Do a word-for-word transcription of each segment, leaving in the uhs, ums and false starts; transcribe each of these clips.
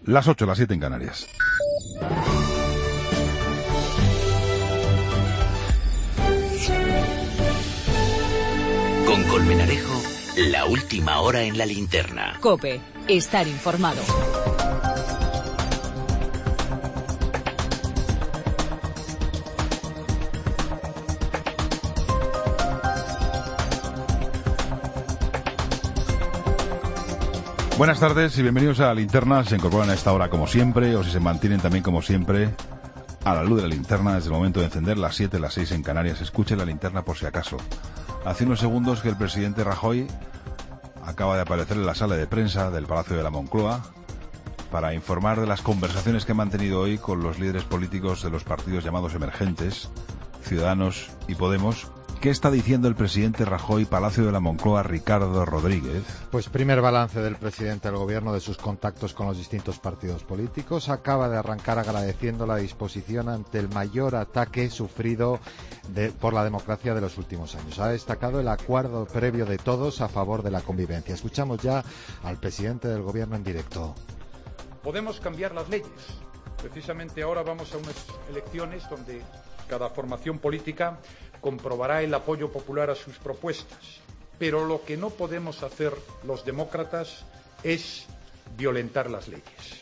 Las ocho, las siete en Canarias. Con Colmenarejo, la última hora en la linterna. COPE, estar informado. Buenas tardes y bienvenidos a la linterna. Se incorporan a esta hora como siempre, o si se mantienen también como siempre, a la luz de la linterna desde el momento de encender, las siete, las seis en Canarias. Escuche la linterna por si acaso. Hace unos segundos que el presidente Rajoy acaba de aparecer en la sala de prensa del Palacio de la Moncloa para informar de las conversaciones que ha mantenido hoy con los líderes políticos de los partidos llamados emergentes, Ciudadanos y Podemos. ¿Qué está diciendo el presidente Rajoy, Palacio de la Moncloa, Ricardo Rodríguez? Pues primer balance del presidente del Gobierno de sus contactos con los distintos partidos políticos. Acaba de arrancar agradeciendo la disposición ante el mayor ataque sufrido de, por la democracia de los últimos años. Ha destacado el acuerdo previo de todos a favor de la convivencia. Escuchamos ya al presidente del Gobierno en directo. Podemos cambiar las leyes. Precisamente ahora vamos a unas elecciones donde cada formación política comprobará el apoyo popular a sus propuestas. Pero lo que no podemos hacer los demócratas es violentar las leyes.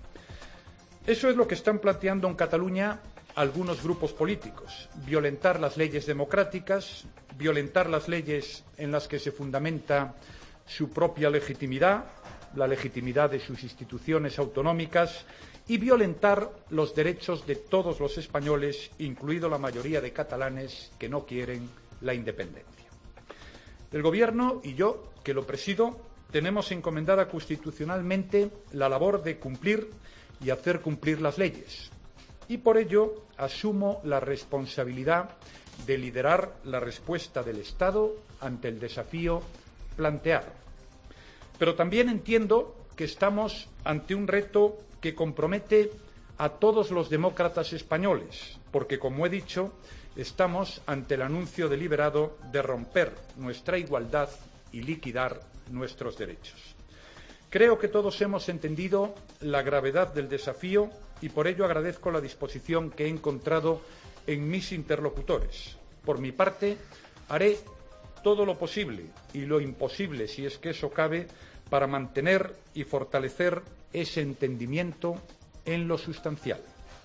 Eso es lo que están planteando en Cataluña algunos grupos políticos. Violentar las leyes democráticas, violentar las leyes en las que se fundamenta su propia legitimidad, la legitimidad de sus instituciones autonómicas, y violentar los derechos de todos los españoles, incluido la mayoría de catalanes que no quieren la independencia. El Gobierno y yo, que lo presido, tenemos encomendada constitucionalmente la labor de cumplir y hacer cumplir las leyes. Y por ello asumo la responsabilidad de liderar la respuesta del Estado ante el desafío planteado. Pero también entiendo que estamos ante un reto que compromete a todos los demócratas españoles, porque, como he dicho, estamos ante el anuncio deliberado de romper nuestra igualdad y liquidar nuestros derechos. Creo que todos hemos entendido la gravedad del desafío y por ello agradezco la disposición que he encontrado en mis interlocutores. Por mi parte, haré todo lo posible y lo imposible, si es que eso cabe, para mantener y fortalecer ese entendimiento en lo sustancial.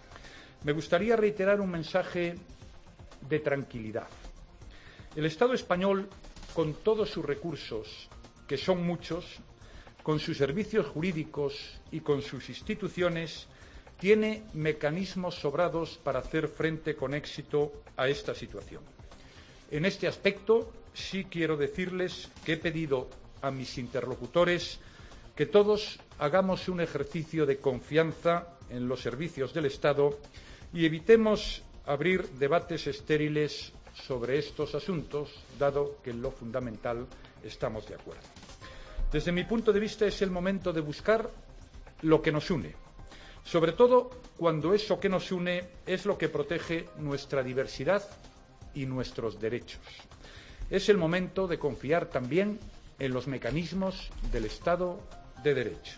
Me gustaría reiterar un mensaje de tranquilidad. El Estado español, con todos sus recursos, que son muchos, con sus servicios jurídicos y con sus instituciones, tiene mecanismos sobrados para hacer frente con éxito a esta situación. En este aspecto, sí quiero decirles que he pedido a mis interlocutores que todos hagamos un ejercicio de confianza en los servicios del Estado y evitemos abrir debates estériles sobre estos asuntos, dado que en lo fundamental estamos de acuerdo. Desde mi punto de vista es el momento de buscar lo que nos une, sobre todo cuando eso que nos une es lo que protege nuestra diversidad y nuestros derechos. Es el momento de confiar también en los mecanismos del Estado de Derecho.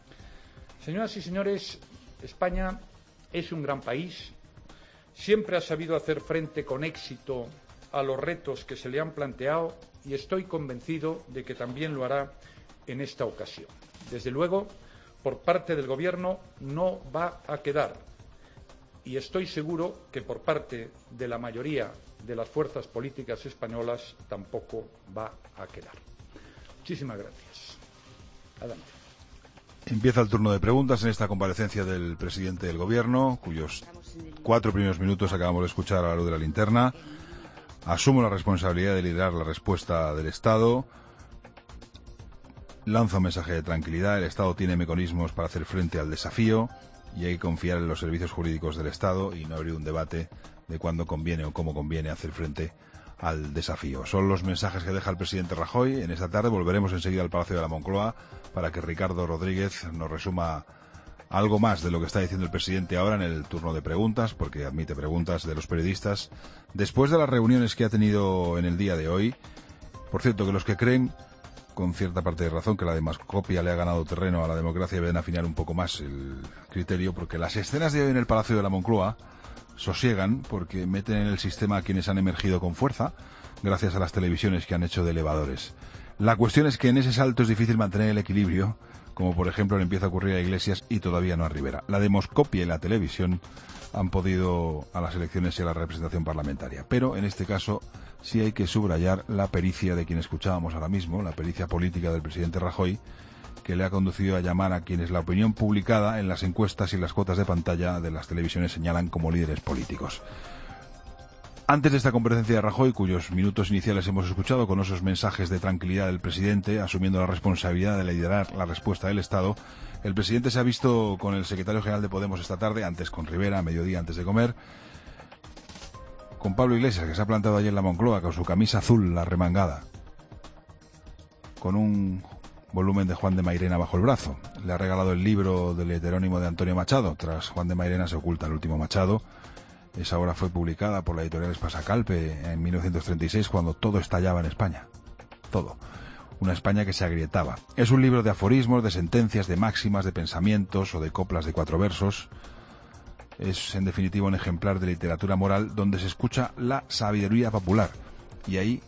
Señoras y señores, España es un gran país, siempre ha sabido hacer frente con éxito a los retos que se le han planteado y estoy convencido de que también lo hará en esta ocasión. Desde luego, por parte del Gobierno no va a quedar y estoy seguro que por parte de la mayoría de las fuerzas políticas españolas tampoco va a quedar. Muchísimas gracias. Adelante. Empieza el turno de preguntas en esta comparecencia del presidente del Gobierno, cuyos cuatro primeros minutos acabamos de escuchar a la luz de la linterna. Asumo la responsabilidad de liderar la respuesta del Estado. Lanza un mensaje de tranquilidad. El Estado tiene mecanismos para hacer frente al desafío y hay que confiar en los servicios jurídicos del Estado y no abrir un debate de cuándo conviene o cómo conviene hacer frente al desafío. Son los mensajes que deja el presidente Rajoy. En esta tarde volveremos enseguida al Palacio de la Moncloa para que Ricardo Rodríguez nos resuma algo más de lo que está diciendo el presidente ahora en el turno de preguntas, porque admite preguntas de los periodistas, después de las reuniones que ha tenido en el día de hoy. Por cierto, que los que creen con cierta parte de razón, que la demoscopia le ha ganado terreno a la democracia y deben afinar un poco más el criterio, porque las escenas de hoy en el Palacio de la Moncloa sosiegan porque meten en el sistema a quienes han emergido con fuerza gracias a las televisiones que han hecho de elevadores. La cuestión es que en ese salto es difícil mantener el equilibrio, como por ejemplo le empieza a ocurrir a Iglesias y todavía no a Rivera. La demoscopia y la televisión han podido a las elecciones y a la representación parlamentaria, pero en este caso sí hay que subrayar la pericia de quien escuchábamos ahora mismo, la pericia política del presidente Rajoy, que le ha conducido a llamar a quienes la opinión publicada en las encuestas y las cuotas de pantalla de las televisiones señalan como líderes políticos. Antes de esta comparecencia de Rajoy, cuyos minutos iniciales hemos escuchado con esos mensajes de tranquilidad del presidente, asumiendo la responsabilidad de liderar la respuesta del Estado, el presidente se ha visto con el secretario general de Podemos esta tarde, antes con Rivera, a mediodía antes de comer, con Pablo Iglesias, que se ha plantado allí en la Moncloa con su camisa azul, la remangada, con un volumen de Juan de Mairena bajo el brazo. Le ha regalado el libro del heterónimo de Antonio Machado. Tras Juan de Mairena se oculta el último Machado. Esa obra fue publicada por la editorial Espasa-Calpe en mil novecientos treinta y seis, cuando todo estallaba en España. Todo. Una España que se agrietaba. Es un libro de aforismos, de sentencias, de máximas, de pensamientos o de coplas de cuatro versos. Es, en definitiva, un ejemplar de literatura moral donde se escucha la sabiduría popular. Y ahí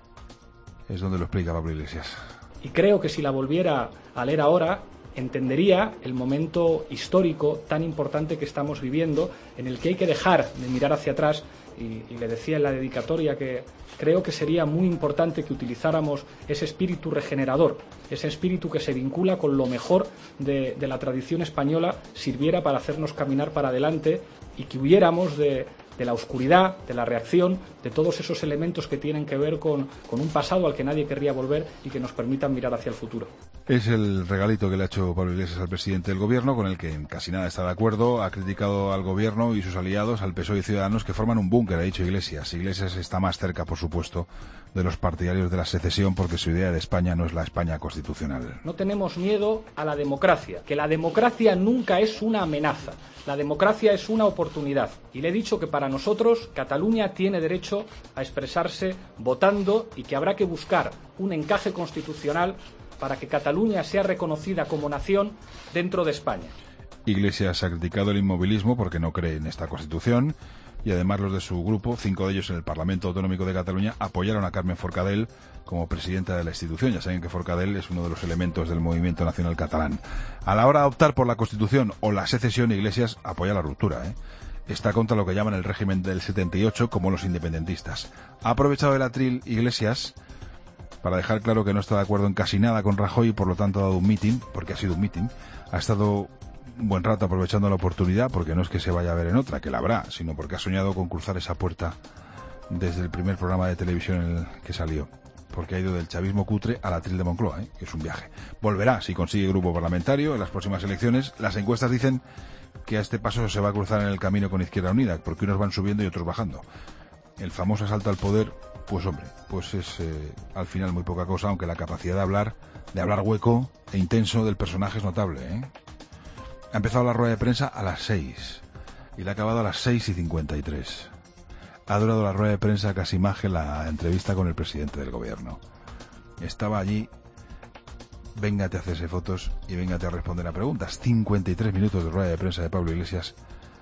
es donde lo explica Pablo Iglesias. Y creo que si la volviera a leer ahora, entendería el momento histórico tan importante que estamos viviendo, en el que hay que dejar de mirar hacia atrás, y, y le decía en la dedicatoria que creo que sería muy importante que utilizáramos ese espíritu regenerador, ese espíritu que se vincula con lo mejor de, de la tradición española, sirviera para hacernos caminar para adelante y que huyéramos de, de la oscuridad, de la reacción, de todos esos elementos que tienen que ver con, con un pasado al que nadie querría volver y que nos permitan mirar hacia el futuro. Es el regalito que le ha hecho Pablo Iglesias al presidente del gobierno, con el que en casi nada está de acuerdo. Ha criticado al gobierno y sus aliados, al P S O E y Ciudadanos, que forman un búnker, ha dicho Iglesias. Iglesias está más cerca, por supuesto, de los partidarios de la secesión, porque su idea de España no es la España constitucional. No tenemos miedo a la democracia, que la democracia nunca es una amenaza. La democracia es una oportunidad. Y le he dicho que para nosotros Cataluña tiene derecho a expresarse votando y que habrá que buscar un encaje constitucional para que Cataluña sea reconocida como nación dentro de España. Iglesias ha criticado el inmovilismo porque no cree en esta Constitución y además los de su grupo, cinco de ellos en el Parlamento Autonómico de Cataluña, apoyaron a Carmen Forcadell como presidenta de la institución. Ya saben que Forcadell es uno de los elementos del movimiento nacional catalán. A la hora de optar por la Constitución o la secesión, Iglesias apoya la ruptura, ¿eh? Está contra lo que llaman el régimen del setenta y ocho, como los independentistas. Ha aprovechado el atril Iglesias para dejar claro que no está de acuerdo en casi nada con Rajoy y por lo tanto ha dado un mitin, porque ha sido un mitin. Ha estado un buen rato aprovechando la oportunidad, porque no es que se vaya a ver en otra, que la habrá, sino porque ha soñado con cruzar esa puerta desde el primer programa de televisión en el que salió, porque ha ido del chavismo cutre al atril de Moncloa, ¿eh? Que es un viaje. Volverá si consigue grupo parlamentario en las próximas elecciones. Las encuestas dicen que a este paso se va a cruzar en el camino con Izquierda Unida, porque unos van subiendo y otros bajando. El famoso asalto al poder, pues hombre, pues es eh, al final muy poca cosa, aunque la capacidad de hablar, de hablar hueco e intenso del personaje es notable, ¿eh? Ha empezado la rueda de prensa a las seis y la ha acabado a las seis y cincuenta y tres. Ha durado la rueda de prensa casi más que la entrevista con el presidente del gobierno. Estaba allí, véngate a hacerse fotos y véngate a responder a preguntas. cincuenta y tres minutos de rueda de prensa de Pablo Iglesias,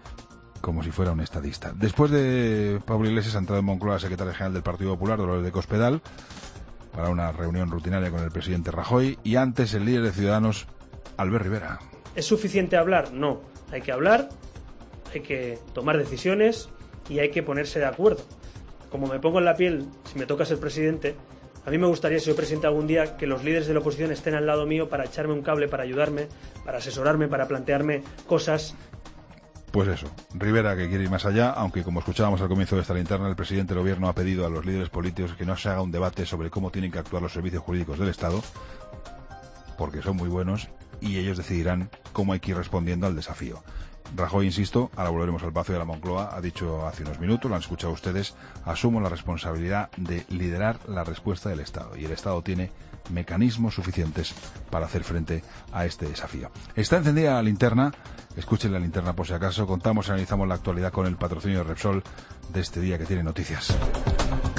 como si fuera un estadista. Después de Pablo Iglesias ha entrado en Moncloa la secretaria general del Partido Popular, Dolores de Cospedal, para una reunión rutinaria con el presidente Rajoy, y antes el líder de Ciudadanos, Albert Rivera. ¿Es suficiente hablar? No. Hay que hablar, hay que tomar decisiones y hay que ponerse de acuerdo. Como me pongo en la piel, si me toca ser presidente, a mí me gustaría, si soy presidente algún día, que los líderes de la oposición estén al lado mío para echarme un cable, para ayudarme, para asesorarme, para plantearme cosas. Pues eso, Rivera, que quiere ir más allá, aunque como escuchábamos al comienzo de esta linterna, el presidente del gobierno ha pedido a los líderes políticos que no se haga un debate sobre cómo tienen que actuar los servicios jurídicos del Estado, porque son muy buenos y ellos decidirán cómo hay que ir respondiendo al desafío. Rajoy, insisto, ahora volveremos al Palacio de la Moncloa, ha dicho hace unos minutos, lo han escuchado ustedes, asumo la responsabilidad de liderar la respuesta del Estado, y el Estado tiene mecanismos suficientes para hacer frente a este desafío. Está encendida la linterna, escuchen la linterna por si acaso, contamos y analizamos la actualidad con el patrocinio de Repsol de este día que tiene noticias.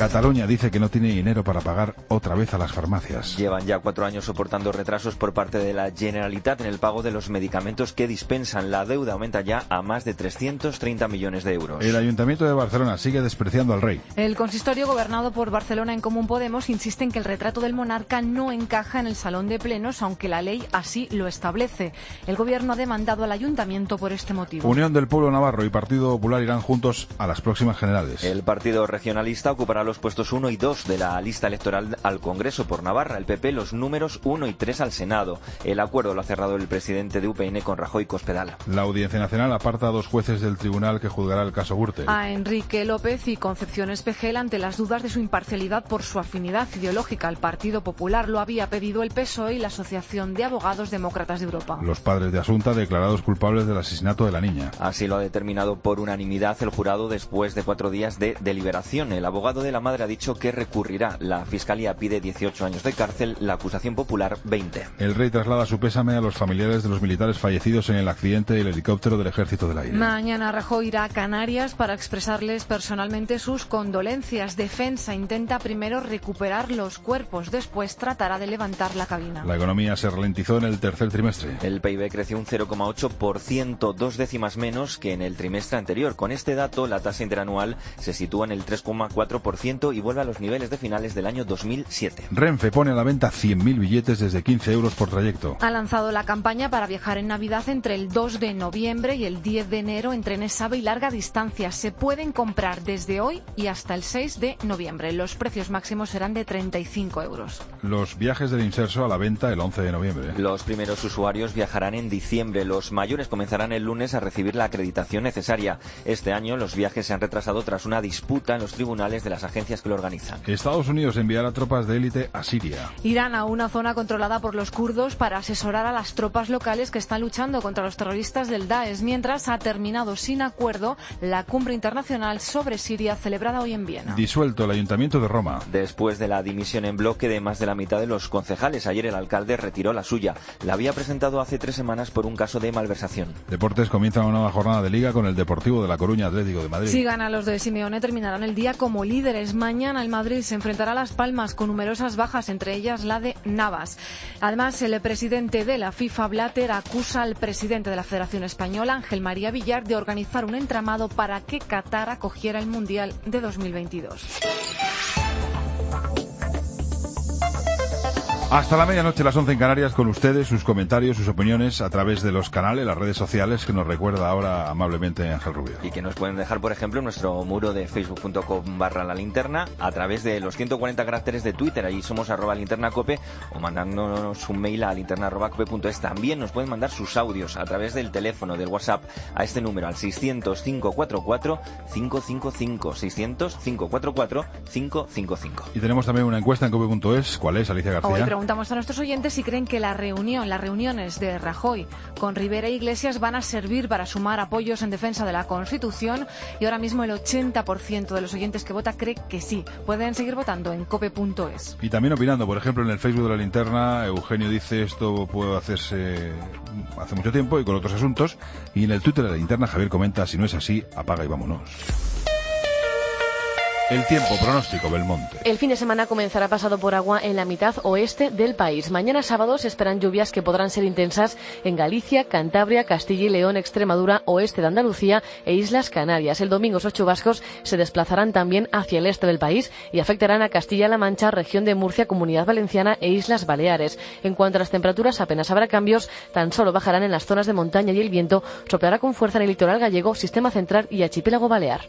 Cataluña dice que no tiene dinero para pagar otra vez a las farmacias. Llevan ya cuatro años soportando retrasos por parte de la Generalitat en el pago de los medicamentos que dispensan. La deuda aumenta ya a más de trescientos treinta millones de euros. El Ayuntamiento de Barcelona sigue despreciando al rey. El consistorio gobernado por Barcelona en Común Podemos insiste en que el retrato del monarca no encaja en el salón de plenos, aunque la ley así lo establece. El gobierno ha demandado al ayuntamiento por este motivo. Unión del Pueblo Navarro y Partido Popular irán juntos a las próximas generales. El partido regionalista ocupará los puestos uno y dos de la lista electoral al Congreso por Navarra, el P P los números uno y tres al Senado. El acuerdo lo ha cerrado el presidente de U P N con Rajoy Cospedal. La Audiencia Nacional aparta a dos jueces del tribunal que juzgará el caso Gürtel. A Enrique López y Concepción Espejel ante las dudas de su imparcialidad por su afinidad ideológica al Partido Popular. Lo había pedido el P S O E y la Asociación de Abogados Demócratas de Europa. Los padres de Asunta declarados culpables del asesinato de la niña. Así lo ha determinado por unanimidad el jurado después de cuatro días de deliberación. El abogado de la madre ha dicho que recurrirá. La Fiscalía pide dieciocho años de cárcel, la acusación popular veinte. El rey traslada su pésame a los familiares de los militares fallecidos en el accidente del helicóptero del Ejército del Aire. Mañana Rajoy irá a Canarias para expresarles personalmente sus condolencias. Defensa intenta primero recuperar los cuerpos, después tratará de levantar la cabina. La economía se ralentizó en el tercer trimestre. El P I B creció un cero coma ocho por ciento, dos décimas menos que en el trimestre anterior. Con este dato, la tasa interanual se sitúa en el tres coma cuatro por ciento y vuelve a los niveles de finales del año dos mil siete. Renfe pone a la venta cien mil billetes desde quince euros por trayecto. Ha lanzado la campaña para viajar en Navidad entre el dos de noviembre y el diez de enero en trenes AVE y larga distancia. Se pueden comprar desde hoy y hasta el seis de noviembre. Los precios máximos serán de treinta y cinco euros. Los viajes del Inserso a la venta el once de noviembre. Los primeros usuarios viajarán en diciembre. Los mayores comenzarán el lunes a recibir la acreditación necesaria. Este año los viajes se han retrasado tras una disputa en los tribunales de las agencias que lo organizan. Estados Unidos enviará tropas de élite a Siria. Irán a una zona controlada por los kurdos para asesorar a las tropas locales que están luchando contra los terroristas del Daesh, mientras ha terminado sin acuerdo la cumbre internacional sobre Siria celebrada hoy en Viena. Disuelto el Ayuntamiento de Roma. Después de la dimisión en bloque de más de la mitad de los concejales, ayer el alcalde retiró la suya. La había presentado hace tres semanas por un caso de malversación. Deportes comienza una nueva jornada de Liga con el Deportivo de La Coruña Atlético de Madrid. Si ganan los de Simeone terminarán el día como líderes. Mañana el Madrid se enfrentará a Las Palmas con numerosas bajas, entre ellas la de Navas. Además, el presidente de la FIFA, Blatter, acusa al presidente de la Federación Española, Ángel María Villar, de organizar un entramado para que Qatar acogiera el Mundial de dos mil veintidós. Hasta la medianoche, las once en Canarias, con ustedes, sus comentarios, sus opiniones a través de los canales, las redes sociales, que nos recuerda ahora amablemente Ángel Rubio. Y que nos pueden dejar, por ejemplo, en nuestro muro de facebook.com barra la linterna, a través de los ciento cuarenta caracteres de Twitter, allí somos arroba linternacope, o mandándonos un mail a linterna arroba cope punto es. También nos pueden mandar sus audios a través del teléfono, del WhatsApp, a este número, al seiscientos, cinco cuatro cuatro, cinco cinco cinco, seiscientos, cinco cuatro cuatro, cinco cinco cinco. Y tenemos también una encuesta en cope punto es. ¿Cuál es, Alicia García? Hoy preguntamos a nuestros oyentes si creen que la reunión, las reuniones de Rajoy con Rivera e Iglesias van a servir para sumar apoyos en defensa de la Constitución, y ahora mismo el ochenta por ciento de los oyentes que vota cree que sí. Pueden seguir votando en cope punto es. Y también opinando, por ejemplo, en el Facebook de la Linterna, Eugenio dice esto puede hacerse hace mucho tiempo y con otros asuntos, y en el Twitter de la Linterna Javier comenta, si no es así, apaga y vámonos. El tiempo, pronóstico, Belmonte. El fin de semana comenzará pasado por agua en la mitad oeste del país. Mañana sábado se esperan lluvias que podrán ser intensas en Galicia, Cantabria, Castilla y León, Extremadura, oeste de Andalucía e Islas Canarias. El domingo los chubascos se desplazarán también hacia el este del país y afectarán a Castilla-La Mancha, región de Murcia, Comunidad Valenciana e Islas Baleares. En cuanto a las temperaturas, apenas habrá cambios, tan solo bajarán en las zonas de montaña y el viento soplará con fuerza en el litoral gallego, sistema central y archipiélago balear.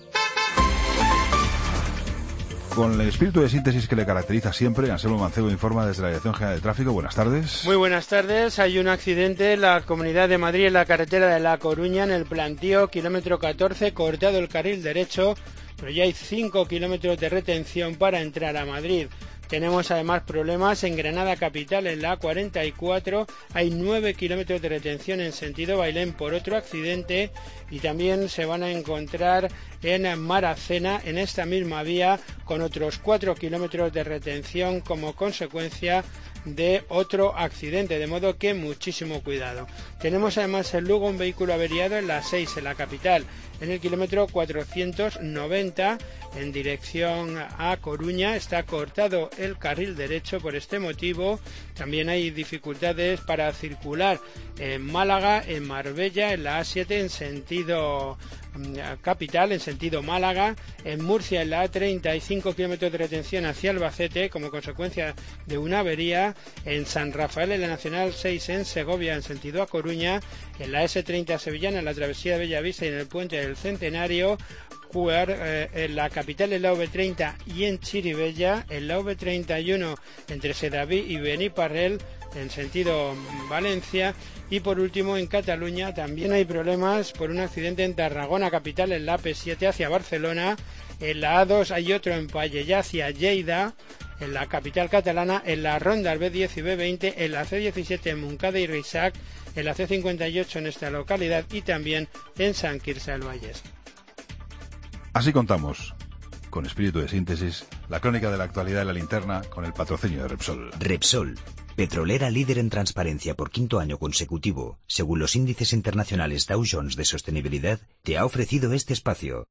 Con el espíritu de síntesis que le caracteriza siempre, Anselmo Mancebo informa desde la Dirección General de Tráfico. Buenas tardes. Muy buenas tardes. Hay un accidente en la Comunidad de Madrid, en la carretera de La Coruña, en el Plantío, kilómetro catorce, cortado el carril derecho, pero ya hay cinco kilómetros de retención para entrar a Madrid. Tenemos además problemas en Granada Capital, en la A cuarenta y cuatro, hay nueve kilómetros de retención en sentido Bailén por otro accidente, y también se van a encontrar en Maracena, en esta misma vía, con otros cuatro kilómetros de retención como consecuencia de otro accidente, de modo que muchísimo cuidado. Tenemos además en Lugo un vehículo averiado en la A seis, en la capital, en el kilómetro cuatrocientos noventa, en dirección a Coruña. Está cortado el carril derecho por este motivo. También hay dificultades para circular en Málaga, en Marbella, en la A siete en sentido capital, en sentido Málaga, en Murcia en la A treinta y cinco kilómetros de retención hacia Albacete como consecuencia de una avería, en San Rafael en la Nacional seis en Segovia en sentido a Coruña, en la ese treinta sevillana en la travesía de Bellavista y en el puente del Centenario, jugar eh, en la capital en la V treinta y en Chirivella, en la V treinta y uno entre Sedaví y Beniparrell en sentido Valencia, y por último en Cataluña también hay problemas por un accidente en Tarragona capital en la A P siete hacia Barcelona, en la A dos hay otro en Pallejà hacia Lleida, en la capital catalana, en la ronda B diez y B veinte, en la C diecisiete en Montcada y Reixac, en la C cincuenta y ocho en esta localidad y también en Sant Quirze del Vallès. Así contamos, con espíritu de síntesis, la crónica de la actualidad de la linterna con el patrocinio de Repsol. Repsol, petrolera líder en transparencia por quinto año consecutivo, según los índices internacionales Dow Jones de sostenibilidad, te ha ofrecido este espacio.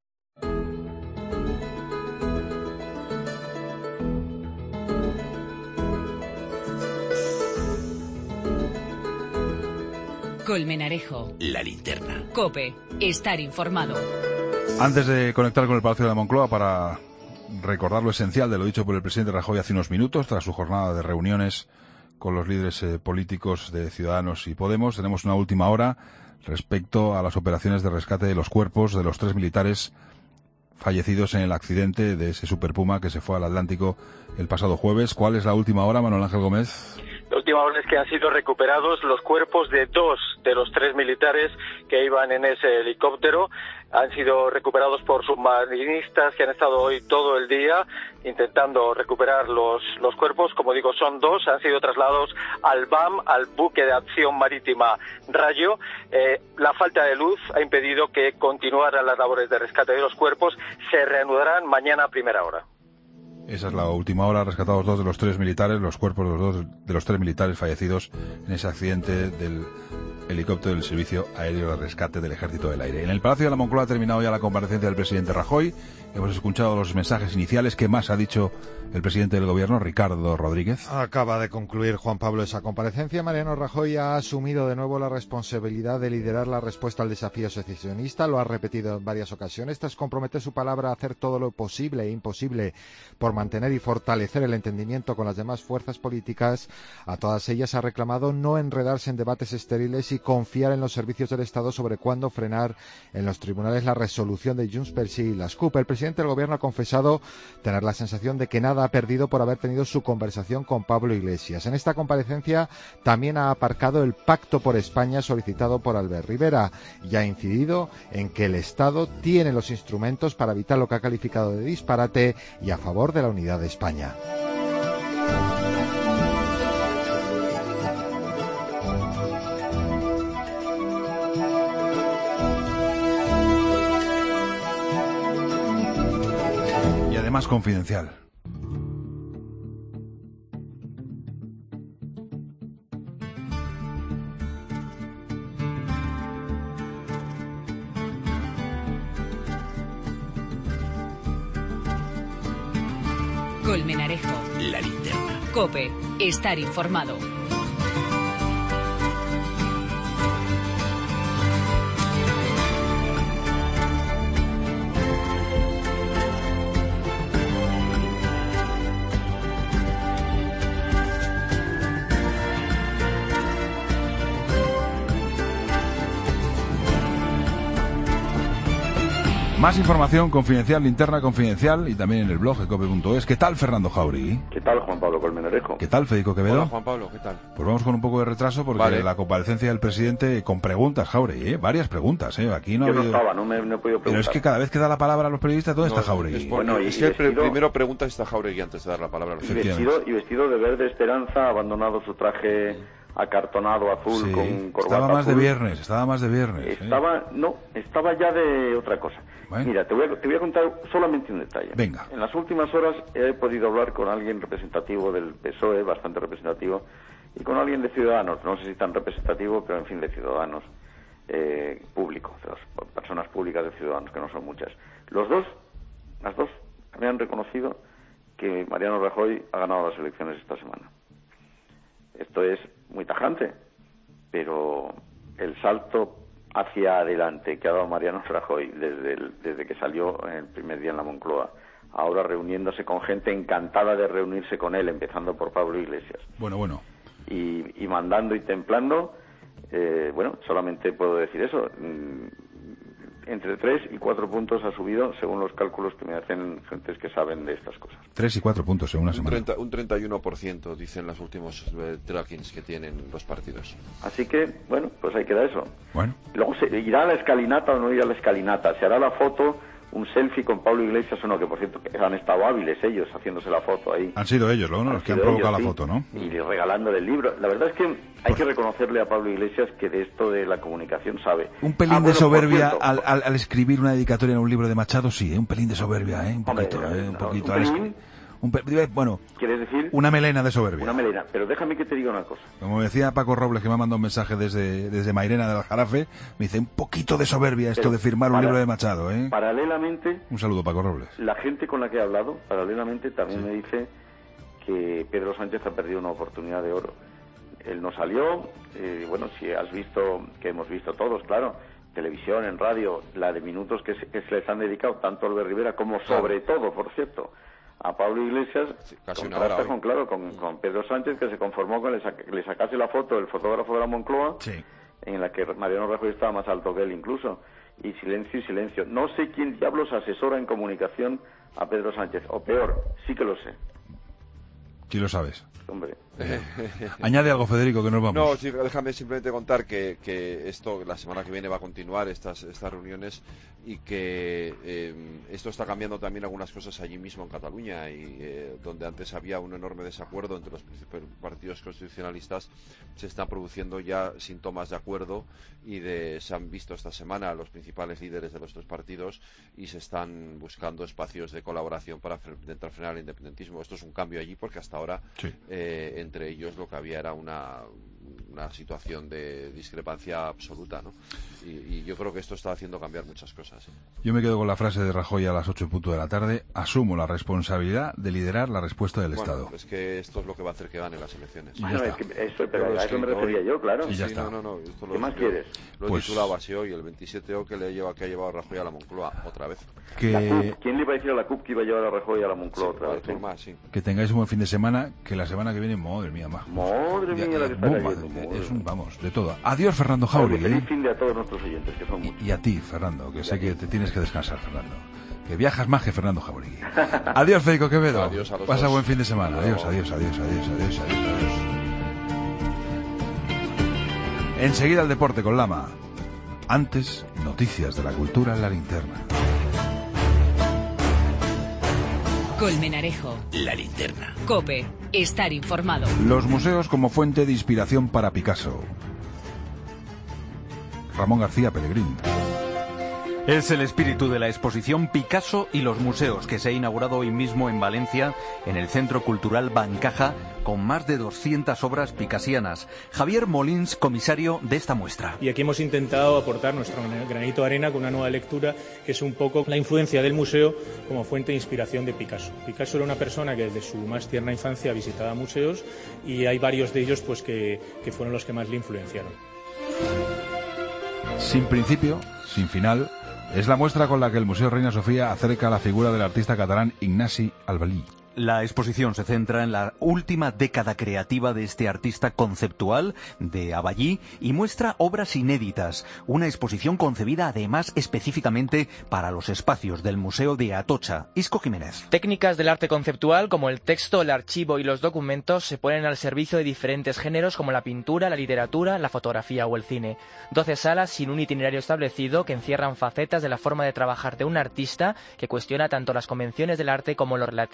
Colmenarejo. La linterna. COPE. Estar informado. Antes de conectar con el Palacio de la Moncloa para recordar lo esencial de lo dicho por el presidente Rajoy hace unos minutos, tras su jornada de reuniones con los líderes eh, políticos de Ciudadanos y Podemos, tenemos una última hora respecto a las operaciones de rescate de los cuerpos de los tres militares fallecidos en el accidente de ese Super Puma que se fue al Atlántico el pasado jueves. ¿Cuál es la última hora, Manuel Ángel Gómez? La última hora es que han sido recuperados los cuerpos de dos de los tres militares que iban en ese helicóptero. Han sido recuperados por submarinistas que han estado hoy todo el día intentando recuperar los, los cuerpos. Como digo, son dos. Han sido trasladados al B A M, al buque de acción marítima Rayo. Eh, la falta de luz ha impedido que continuaran las labores de rescate de los cuerpos. Se reanudarán mañana a primera hora. Esa es la última hora, rescatados dos de los tres militares, los cuerpos de los dos de los tres militares fallecidos en ese accidente del helicóptero del Servicio Aéreo de Rescate del Ejército del Aire. En el Palacio de la Moncloa ha terminado ya la comparecencia del presidente Rajoy. Hemos escuchado los mensajes iniciales. ¿Qué más ha dicho el presidente del Gobierno, Ricardo Rodríguez? Acaba de concluir, Juan Pablo, esa comparecencia. Mariano Rajoy ha asumido de nuevo la responsabilidad de liderar la respuesta al desafío secesionista. Lo ha repetido en varias ocasiones tras comprometer su palabra a hacer todo lo posible e imposible por mantener y fortalecer el entendimiento con las demás fuerzas políticas. A todas ellas ha reclamado no enredarse en debates estériles y confiar en los servicios del Estado sobre cuándo frenar en los tribunales la resolución de Junts per Sí y las CUP. El presidente del Gobierno ha confesado tener la sensación de que nada ha perdido por haber tenido su conversación con Pablo Iglesias. En esta comparecencia también ha aparcado el Pacto por España solicitado por Albert Rivera y ha incidido en que el Estado tiene los instrumentos para evitar lo que ha calificado de disparate y a favor de la unidad de España. Y además confidencial. Colmenarejo. La linterna. COPE. Estar informado. Más información confidencial, linterna confidencial y también en el blog de cope punto es. ¿Qué tal, Fernando Jauregui? ¿Qué tal, Juan Pablo Colmenarejo? ¿Qué tal, Federico Quevedo? Hola, Juan Pablo, ¿qué tal? Pues vamos con un poco de retraso porque vale. La comparecencia del presidente con preguntas, Jauregui, ¿eh? Varias preguntas, ¿eh? Aquí no Yo ha no habido... estaba, no me no he podido preguntar. Pero es que cada vez que da la palabra a los periodistas, ¿dónde no, está Jauregui? Es, bueno, es que vestido... primero pregunta si está Jauregui antes de dar la palabra a los y vestido, y vestido de verde esperanza, ha abandonado su traje acartonado azul Sí, con corbata estaba más de azul. viernes, estaba más de viernes. Estaba, ¿eh? no, estaba ya de otra cosa. Bueno. Mira, te voy, a, te voy a contar solamente un detalle. Venga. En las últimas horas he podido hablar con alguien representativo del P S O E, bastante representativo, y con alguien de Ciudadanos, no sé si tan representativo, pero en fin, de Ciudadanos, eh, público, de las personas públicas de Ciudadanos, que no son muchas. Los dos, las dos, me han reconocido que Mariano Rajoy ha ganado las elecciones esta semana. Esto es muy tajante, pero el salto hacia adelante que ha dado Mariano Rajoy desde, el, desde que salió el primer día en la Moncloa, ahora reuniéndose con gente encantada de reunirse con él, empezando por Pablo Iglesias, Bueno, bueno. y, y mandando y templando, eh, bueno, solamente puedo decir eso. Entre tres y cuatro puntos ha subido, según los cálculos que me hacen gentes que saben de estas cosas. Tres y cuatro puntos en una Un, semana. treinta, un treinta y uno por ciento dicen los últimos eh, trackings que tienen los partidos. Así que, bueno, pues ahí queda eso. Bueno. Luego se irá a la escalinata o no irá a la escalinata. Se hará la foto, un selfie con Pablo Iglesias o no, que por cierto que han estado hábiles ellos haciéndose la foto ahí. Han sido ellos, ¿no? Los que han sido provocado ellos, la sí. foto, ¿no? Y regalándole el libro. La verdad es que hay que reconocerle a Pablo Iglesias que de esto de la comunicación sabe. Un pelín Ah, de bueno, por soberbia cierto, al, al, al escribir una dedicatoria en un libro de Machado, sí, ¿eh? Un pelín de soberbia, ¿eh? Un Hombre, poquito, ¿eh? Un no, poquito. un Al pelín. escri- un pe- bueno, ¿Quieres decir? una melena de soberbia. Una melena. Pero déjame que te diga una cosa. Como decía Paco Robles, que me ha mandado un mensaje desde, desde Mairena del Aljarafe, me dice, un poquito de soberbia esto Pero de firmar un para- libro de Machado, ¿eh? Paralelamente, Un saludo, Paco Robles. la gente con la que he hablado, paralelamente, también me dice que Pedro Sánchez ha perdido una oportunidad de oro. Él no salió, eh, bueno, si has visto, que hemos visto todos, claro, televisión, en radio, la de minutos que se, que se les han dedicado, tanto a Albert Rivera como sobre todo, por cierto, a Pablo Iglesias, casi una contrasta hora hoy. con, claro, con, con Pedro Sánchez, que se conformó con que le, sac- le sacase la foto del fotógrafo de la Moncloa, en la que Mariano Rajoy estaba más alto que él incluso, y silencio y silencio. No sé quién diablos asesora en comunicación a Pedro Sánchez, o peor, sí que lo sé, ¿Quién lo sabes? hombre. Añade algo, Federico, que nos vamos. No, sí, déjame simplemente contar que, que esto la semana que viene va a continuar estas estas reuniones y que eh, esto está cambiando también algunas cosas allí mismo en Cataluña y eh, donde antes había un enorme desacuerdo entre los principales partidos constitucionalistas se están produciendo ya síntomas de acuerdo y de, se han visto esta semana los principales líderes de los tres partidos y se están buscando espacios de colaboración para fre- intentar frenar el independentismo. Esto es un cambio allí porque hasta ahora Sí. eh, entre ellos lo que había era una, una situación de discrepancia absoluta, ¿no? Y, y yo creo que esto está haciendo cambiar muchas cosas. ¿eh? Yo me quedo con la frase de Rajoy a las ocho en punto de la tarde. Asumo la responsabilidad de liderar la respuesta del Bueno, Estado. es que esto es lo que va a hacer que gane las elecciones. Y ya Bueno, está. es que eso, pero Yo lo he a eso me escrito refería hoy. yo, claro. Y ya Sí, está. no, no, no, esto lo ¿Qué he más escrito- quieres? Lo he Pues- titulado así hoy, el veintisiete O que le lleva que ha llevado Rajoy a la Moncloa otra vez. La Que, CUP. ¿Quién le iba a decir a la CUP que iba a llevar a Rajoy a la Moncloa Sí, otra vez? Artur eh? Mas, sí. que tengáis un buen fin de semana, que la semana que viene, madre mía, más. Madre mía, la que está bomba, cayendo, eh, madre es un, vamos, de todo. Adiós, Fernando Oye, Jauregui. feliz ¿eh? fin de a todos nuestros oyentes, que son Y, muchos. y a ti, Fernando, que sé que te tienes que descansar, Fernando. Que viajas más que Fernando Jauregui. Adiós, Federico Quevedo. Adiós a los Pasa dos. buen fin de semana. Adiós, Adiós. adiós, adiós, adiós, adiós, adiós, adiós. Enseguida el deporte con Lama. Antes, noticias de la cultura en la linterna. Colmenarejo. La linterna. Cope. Estar informado. Los museos como fuente de inspiración para Picasso. Ramón García Pellegrín. Es el espíritu de la exposición Picasso y los museos que se ha inaugurado hoy mismo en Valencia, en el Centro Cultural Bancaja, con más de doscientas obras picasianas. Javier Molins, comisario de esta muestra. Y aquí hemos intentado aportar nuestro granito de arena con una nueva lectura que es un poco la influencia del museo como fuente de inspiración de Picasso. Picasso era una persona que desde su más tierna infancia visitaba museos y hay varios de ellos pues que, que fueron los que más le influenciaron. Sin principio, sin final, es la muestra con la que el Museo Reina Sofía acerca la figura del artista catalán Ignasi Albalí. La exposición se centra en la última década creativa de este artista conceptual de Aballí y muestra obras inéditas. Una exposición concebida además específicamente para los espacios del Museo de Atocha. Isco Jiménez. Técnicas del arte conceptual como el texto, el archivo y los documentos se ponen al servicio de diferentes géneros como la pintura, la literatura, la fotografía o el cine. Doce salas sin un itinerario establecido que encierran facetas de la forma de trabajar de un artista que cuestiona tanto las convenciones del arte como lo relativo a los valores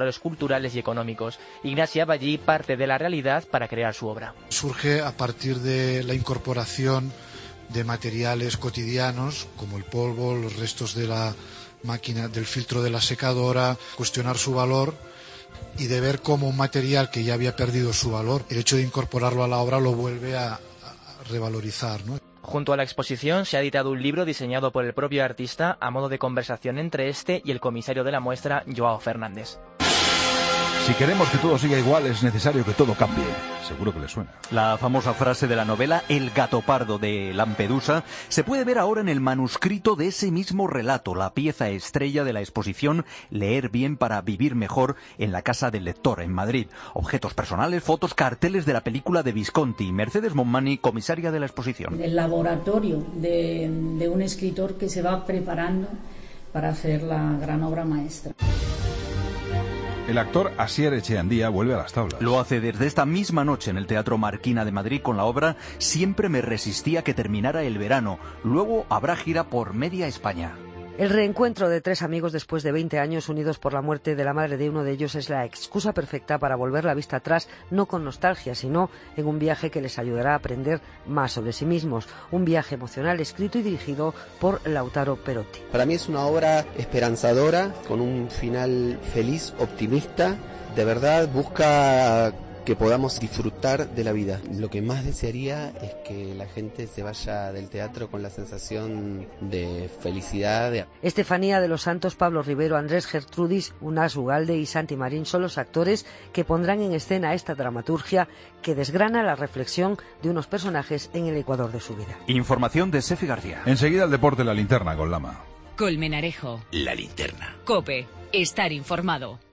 valores culturales y económicos. Ignacio Aballí parte de la realidad para crear su obra. Surge a partir de la incorporación de materiales cotidianos como el polvo, los restos de la máquina, del filtro de la secadora, cuestionar su valor y de ver cómo un material que ya había perdido su valor, el hecho de incorporarlo a la obra lo vuelve a, a revalorizar, ¿no? Junto a la exposición se ha editado un libro diseñado por el propio artista a modo de conversación entre este y el comisario de la muestra, Joao Fernández. Si queremos que todo siga igual, es necesario que todo cambie. Seguro que le suena. La famosa frase de la novela El gato pardo de Lampedusa se puede ver ahora en el manuscrito de ese mismo relato, la pieza estrella de la exposición Leer bien para vivir mejor en la Casa del Lector, en Madrid. Objetos personales, fotos, carteles de la película de Visconti. Mercedes Monmani, comisaria de la exposición. El laboratorio de, de un escritor que se va preparando para hacer la gran obra maestra. El actor Asier Echeandía vuelve a las tablas. Lo hace desde esta misma noche en el Teatro Marquina de Madrid con la obra Siempre me resistía que terminara el verano. Luego habrá gira por media España. El reencuentro de tres amigos después de veinte años unidos por la muerte de la madre de uno de ellos es la excusa perfecta para volver la vista atrás, no con nostalgia, sino en un viaje que les ayudará a aprender más sobre sí mismos. Un viaje emocional escrito y dirigido por Lautaro Perotti. Para mí es una obra esperanzadora, con un final feliz, optimista. De verdad busca que podamos disfrutar de la vida. Lo que más desearía es que la gente se vaya del teatro con la sensación de felicidad. De... Estefanía de los Santos, Pablo Rivero, Andrés Gertrudis, Unas Ugalde y Santi Marín son los actores que pondrán en escena esta dramaturgia que desgrana la reflexión de unos personajes en el ecuador de su vida. Información de Sefi García. Enseguida el deporte, la linterna con Lama. Colmenarejo. La linterna. COPE. Estar informado.